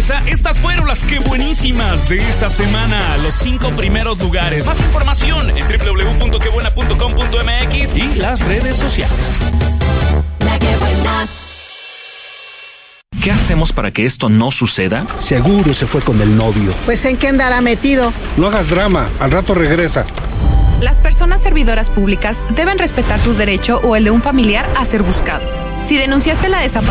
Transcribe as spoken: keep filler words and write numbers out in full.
regresa, estas fueron las que buenísimas de esta semana. Los cinco primeros lugares. Más información en doble u doble u doble u punto que buena punto com punto m x y las redes sociales. La que buena. ¿Qué hacemos para que esto no suceda? Seguro se fue con el novio. Pues ¿en qué andará metido? No hagas drama, al rato regresa. Las personas servidoras públicas deben respetar tu derecho o el de un familiar a ser buscado. Si denunciaste la desaparición